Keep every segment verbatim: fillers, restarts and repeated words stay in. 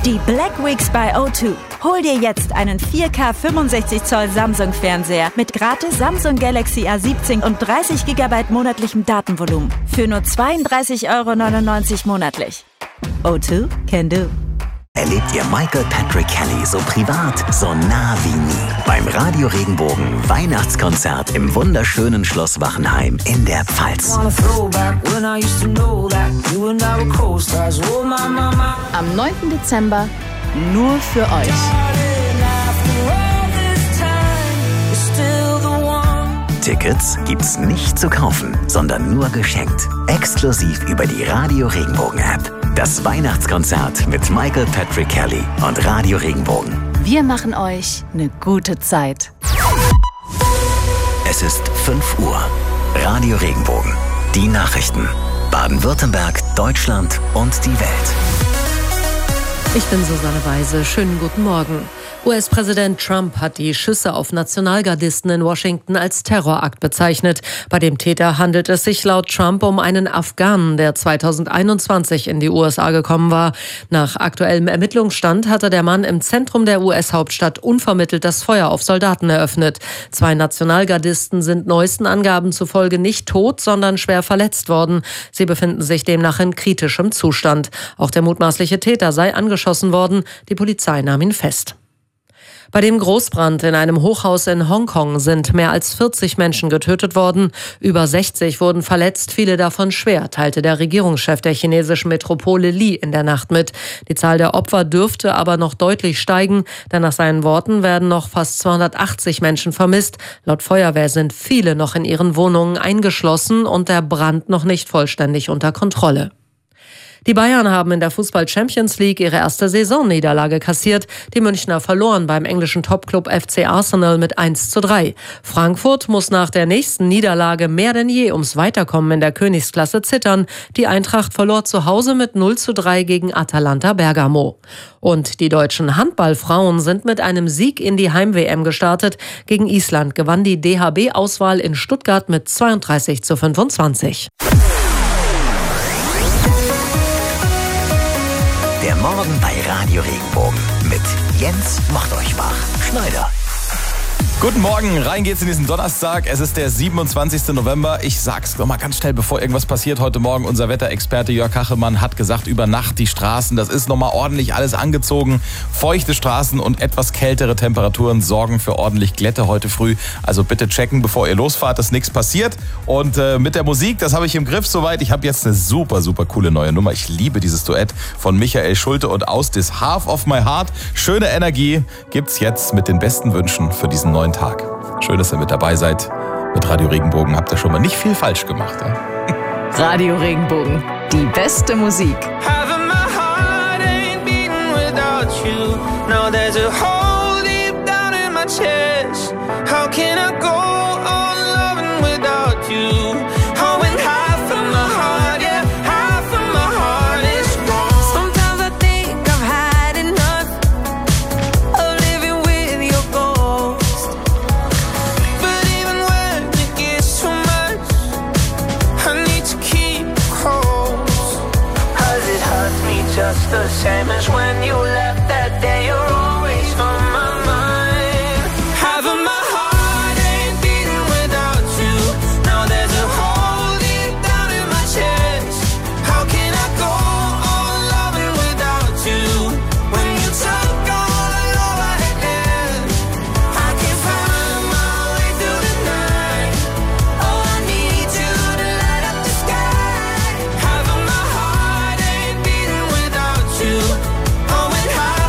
Die Black Weeks bei O zwei. Hol dir jetzt einen vier K fünfundsechzig Zoll Samsung-Fernseher mit gratis Samsung Galaxy A siebzehn und dreißig Gigabyte monatlichem Datenvolumen für nur zweiunddreißig Euro neunundneunzig monatlich. O zwei can do. Erlebt ihr Michael Patrick Kelly so privat, so nah wie nie. Beim Radio Regenbogen Weihnachtskonzert im wunderschönen Schloss Wachenheim in der Pfalz. Am neunten Dezember nur für euch. Tickets gibt's nicht zu kaufen, sondern nur geschenkt. Exklusiv über die Radio Regenbogen App. Das Weihnachtskonzert mit Michael Patrick Kelly und Radio Regenbogen. Wir machen euch eine gute Zeit. Es ist fünf Uhr. Radio Regenbogen. Die Nachrichten. Baden-Württemberg, Deutschland und die Welt. Ich bin Susanne Weise. Schönen guten Morgen. U S-Präsident Trump hat die Schüsse auf Nationalgardisten in Washington als Terrorakt bezeichnet. Bei dem Täter handelt es sich laut Trump um einen Afghanen, der zweitausendeinundzwanzig in die U S A gekommen war. Nach aktuellem Ermittlungsstand hatte der Mann im Zentrum der U S-Hauptstadt unvermittelt das Feuer auf Soldaten eröffnet. Zwei Nationalgardisten sind neuesten Angaben zufolge nicht tot, sondern schwer verletzt worden. Sie befinden sich demnach in kritischem Zustand. Auch der mutmaßliche Täter sei angeschossen worden. Die Polizei nahm ihn fest. Bei dem Großbrand in einem Hochhaus in Hongkong sind mehr als vierzig Menschen getötet worden. Über sechzig wurden verletzt, viele davon schwer, teilte der Regierungschef der chinesischen Metropole Li in der Nacht mit. Die Zahl der Opfer dürfte aber noch deutlich steigen, denn nach seinen Worten werden noch fast zweihundertachtzig Menschen vermisst. Laut Feuerwehr sind viele noch in ihren Wohnungen eingeschlossen und der Brand noch nicht vollständig unter Kontrolle. Die Bayern haben in der Fußball-Champions League ihre erste Saisonniederlage kassiert. Die Münchner verloren beim englischen Topclub F C Arsenal mit eins zu drei. Frankfurt muss nach der nächsten Niederlage mehr denn je ums Weiterkommen in der Königsklasse zittern. Die Eintracht verlor zu Hause mit null zu drei gegen Atalanta Bergamo. Und die deutschen Handballfrauen sind mit einem Sieg in die Heim-W M gestartet. Gegen Island gewann die D H B-Auswahl in Stuttgart mit zweiunddreißig zu fünfundzwanzig. Der Morgen bei Radio Regenbogen mit Jens Machteuchbach-Schneider. Guten Morgen, rein geht's in diesen Donnerstag. Es ist der siebenundzwanzigsten November. Ich sag's noch mal ganz schnell, bevor irgendwas passiert. Heute Morgen unser Wetterexperte Jörg Kachelmann hat gesagt, über Nacht die Straßen, das ist noch mal ordentlich alles angezogen. Feuchte Straßen und etwas kältere Temperaturen sorgen für ordentlich Glätte heute früh. Also bitte checken, bevor ihr losfahrt, dass nichts passiert. Und äh, mit der Musik, das habe ich im Griff soweit. Ich habe jetzt eine super, super coole neue Nummer. Ich liebe dieses Duett von Michael Schulte und Ausdis. Half of my heart. Schöne Energie gibt's jetzt mit den besten Wünschen für diesen neuen Tag. Schön, dass ihr mit dabei seid. Mit Radio Regenbogen habt ihr schon mal nicht viel falsch gemacht. Ja? Radio Regenbogen, die beste Musik. Just the same as when you left that day, you're always on my mind. Having my heart ain't beating without you. Now there's a hole deep down in my chest. How can I go on loving without you? When you took all the love I had, I can't find my way through the night. Oh, I need you to light up the sky. Having my heart ain't beating without you. Oh, and I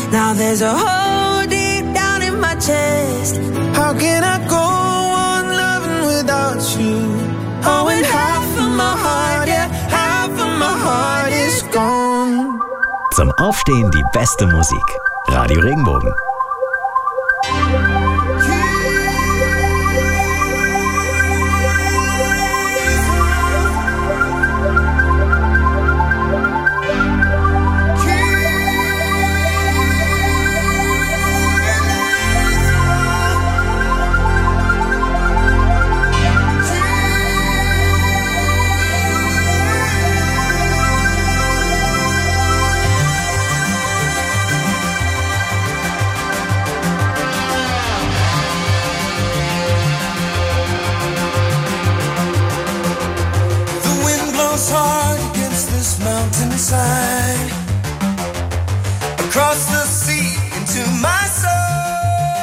Now there's a hole deep down in my chest. How can I go on loving without you? Oh, and half of my heart, yeah, half of my heart is gone. Zum Aufstehen die beste Musik. Radio Regenbogen. Mountainside, across the sea into my soul.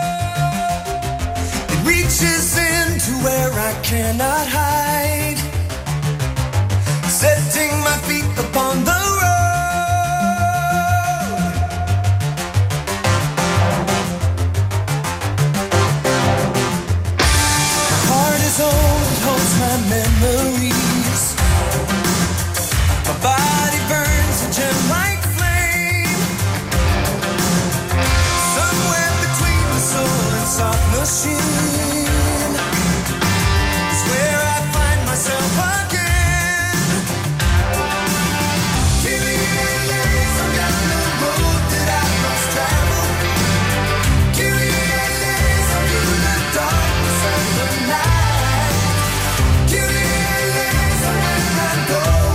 It reaches into where I cannot hide, setting my feet upon the road. My heart is old, it holds my memories. My body burns a gem-like flame, somewhere between the soul and soft machine is where I find myself again. Kyrie eleison, down the road that I must travel. Kyrie eleison, through the darkness of the night. Kyrie eleison, where I'm going.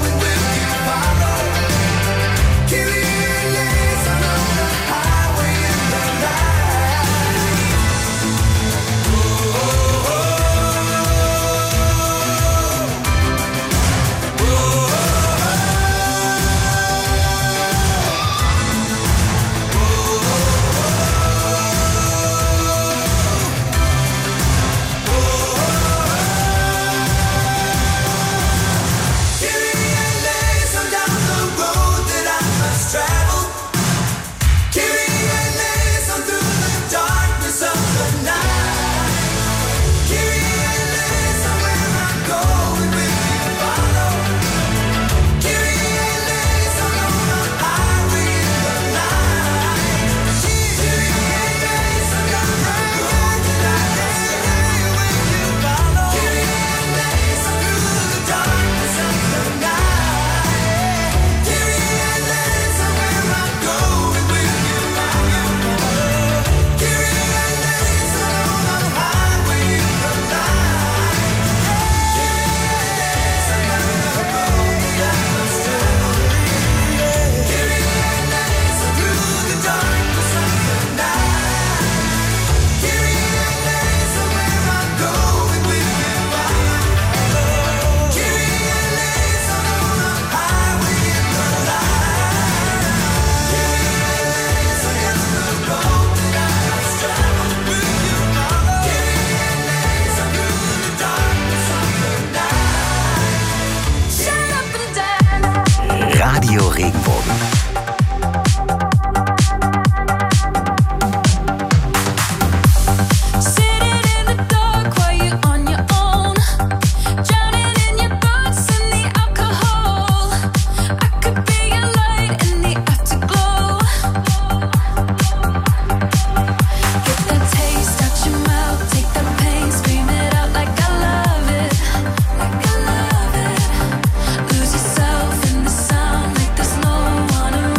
Radio Regenbogen. Lose yourself in the sound like there's no one around.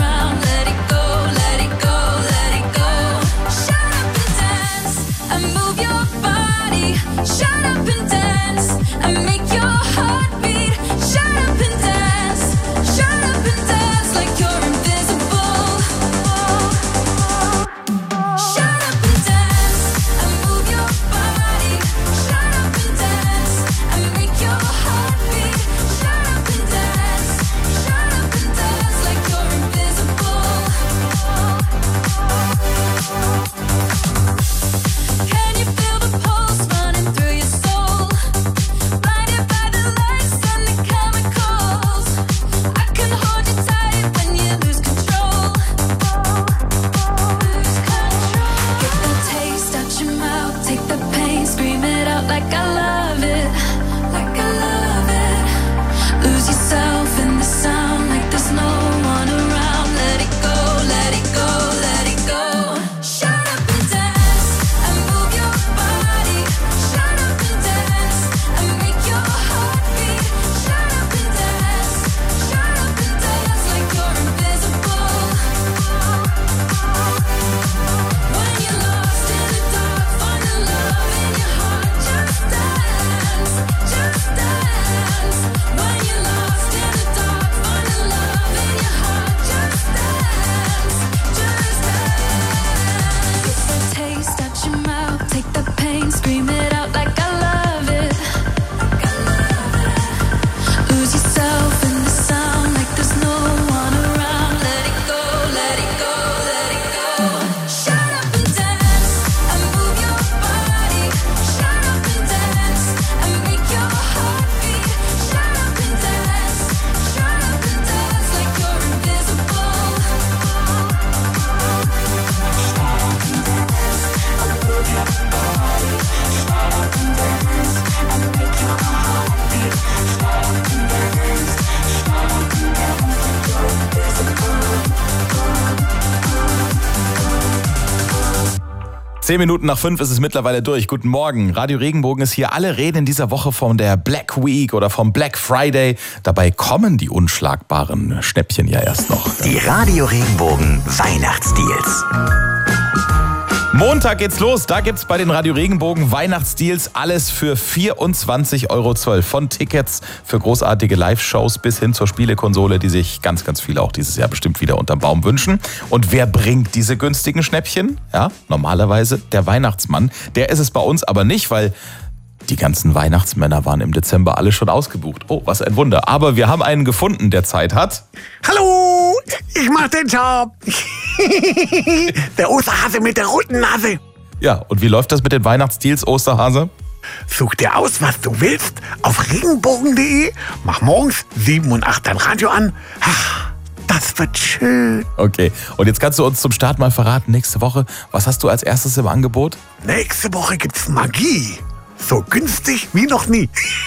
Zehn Minuten nach fünf ist es mittlerweile durch. Guten Morgen. Radio Regenbogen ist hier. Alle reden in dieser Woche von der Black Week oder vom Black Friday. Dabei kommen die unschlagbaren Schnäppchen ja erst noch. Die Radio Regenbogen Weihnachtsdeals. Montag geht's los. Da gibt's bei den Radio Regenbogen Weihnachtsdeals alles für vierundzwanzig Euro zwölf. Von Tickets für großartige Live-Shows bis hin zur Spielekonsole, die sich ganz, ganz viele auch dieses Jahr bestimmt wieder unterm Baum wünschen. Und wer bringt diese günstigen Schnäppchen? Ja, normalerweise der Weihnachtsmann. Der ist es bei uns aber nicht, weil die ganzen Weihnachtsmänner waren im Dezember alle schon ausgebucht. Oh, was ein Wunder. Aber wir haben einen gefunden, der Zeit hat. Hallo, ich mach den Job. Der Osterhase mit der roten Nase. Ja, und wie läuft das mit den Weihnachtsdeals, Osterhase? Such dir aus, was du willst, auf regenbogen punkt de. Mach morgens sieben und acht dein Radio an. Ach, das wird schön. Okay, und jetzt kannst du uns zum Start mal verraten, nächste Woche, was hast du als erstes im Angebot? Nächste Woche gibt's Magie. So günstig wie noch nie.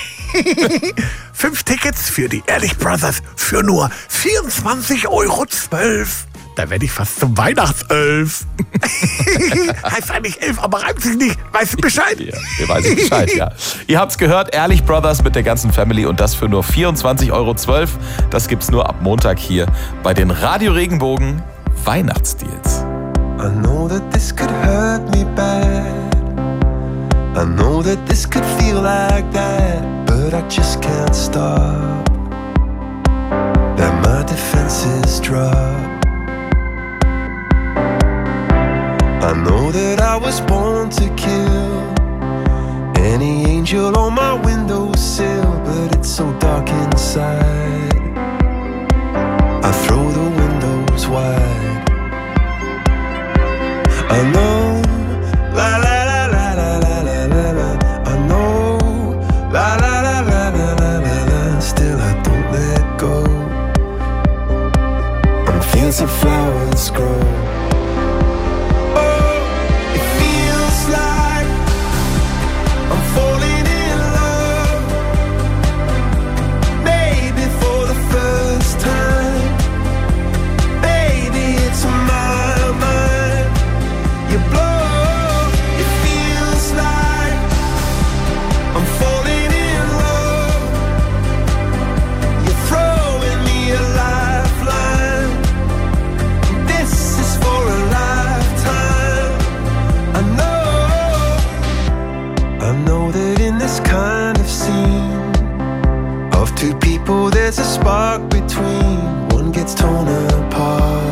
Fünf Tickets für die Ehrlich Brothers für nur vierundzwanzig Euro zwölf. Da werde ich fast zum Weihnachtself. Heißt eigentlich elf, aber reimt sich nicht. Weißt du Bescheid? Ja, wir wissen Bescheid, ja. Ihr habt's gehört, Ehrlich Brothers mit der ganzen Family und das für nur vierundzwanzig Euro zwölf. Das gibt's nur ab Montag hier bei den Radio Regenbogen Weihnachtsdeals. I know that this could hurt me bad. I know that this could feel like that, but I just can't stop. That my defenses drop. I know that I was born to kill any angel on my windowsill, but it's so dark inside. I throw the windows wide. I know, la la. La la la la la la la la. Still I don't let go. On fields of flowers grow. Oh, it feels like I'm falling in love. Maybe for the first time. Baby, it's my mind. You blow. It feels like I'm falling. Kind of scene of two people, there's a spark between. One gets torn apart.